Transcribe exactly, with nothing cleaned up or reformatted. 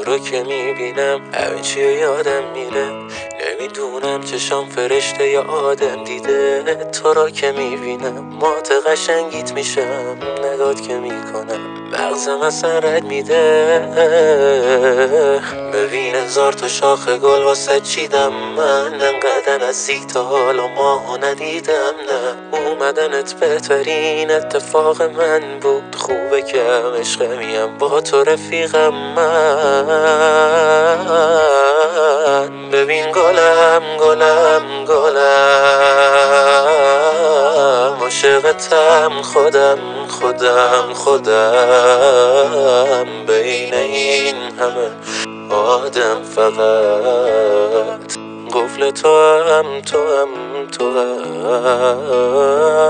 رو که میبینم همه چی یادم میره. نمیدونم چشام فرشته یا آدم دیده. تو رو که میبینم مات قشنگیت میشم. نگات که میکنم مغزم اصلا رد میده. ببین هزار تا شاخ گل واسه چیدم من. انقدر نزدیک تا حالا ماهو ندیدم. نه اومدنت بهترین اتفاق من بود. خوبه که هم عشق میم با تو رفیقم من. ببین گلم گلم گلم عاشقتم خودم خودم خودم. بین این همه آدم فقط قفل تو هم تو هم تو هم